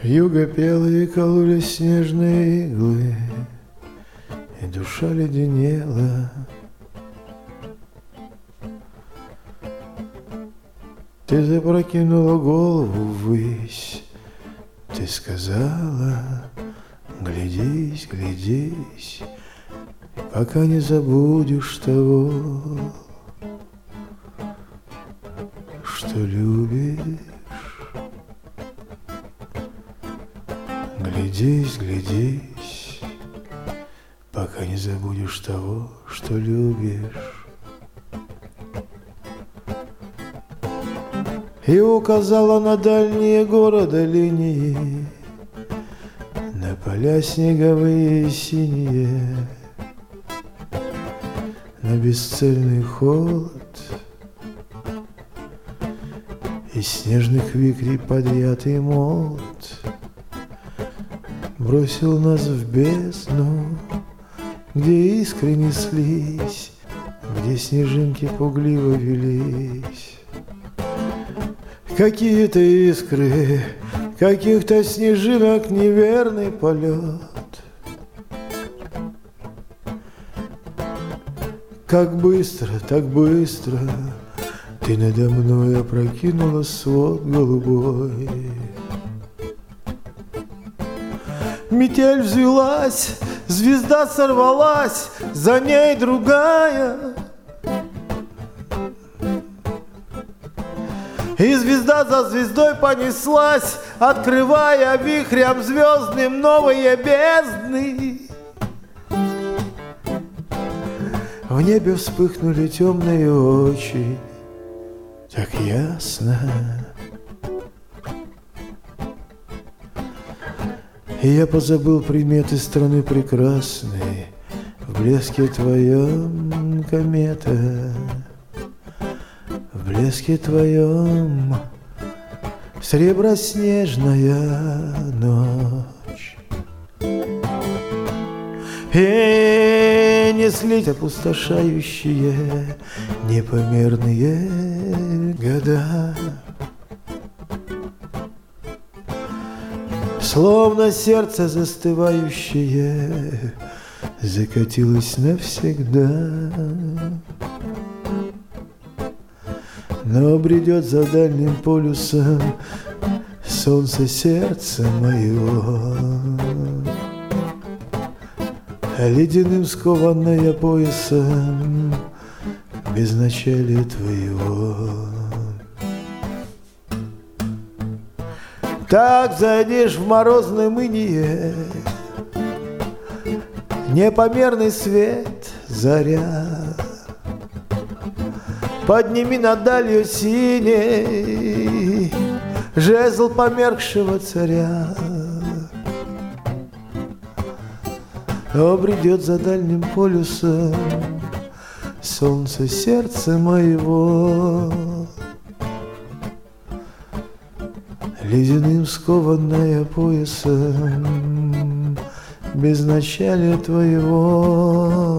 Вьюга пела и кололи снежные иглы, и душа леденела. Ты запрокинула голову ввысь, ты сказала: глядись, глядись, пока не забудешь того, что любишь. Глядись, глядись, пока не забудешь того, что любишь. И указала на дальние города линии, на поля снеговые и синие, на бесцельный холод из снежных вихрей подъятый молот бросил нас в бездну, где искры неслись, где снежинки пугливо велись. Какие-то искры, каких-то снежинок неверный полет. Как быстро, так быстро ты надо мной опрокинула свод голубой. Метель взвелась, звезда сорвалась, за ней другая. И звезда за звездой понеслась, открывая вихрям звездным новые бездны. В небе вспыхнули темные очи, так ясно. И я позабыл приметы страны прекрасной в блеске твоем, комета. В блеске твоем среброснежная ночь. И неслись опустошающие непомерные года. Словно сердце застывающее закатилось навсегда. Но бредет за дальним полюсом солнце сердца моего, ледяным скованное поясом безначалия твоего. Так зайдешь в морозное инее, непомерный свет заря. Подними над далью синей жезл померкшего царя. О, бредет за дальним полюсом солнце сердца моего, ледяным скованное поясом безначалия твоего.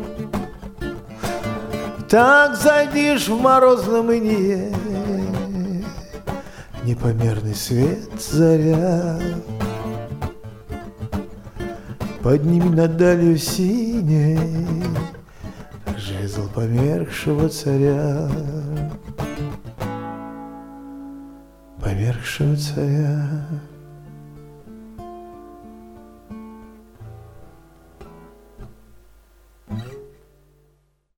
Так зайдешь в морозном инее, непомерный свет заря. Подними над далью синей жезл померкшего царя, померкшего царя.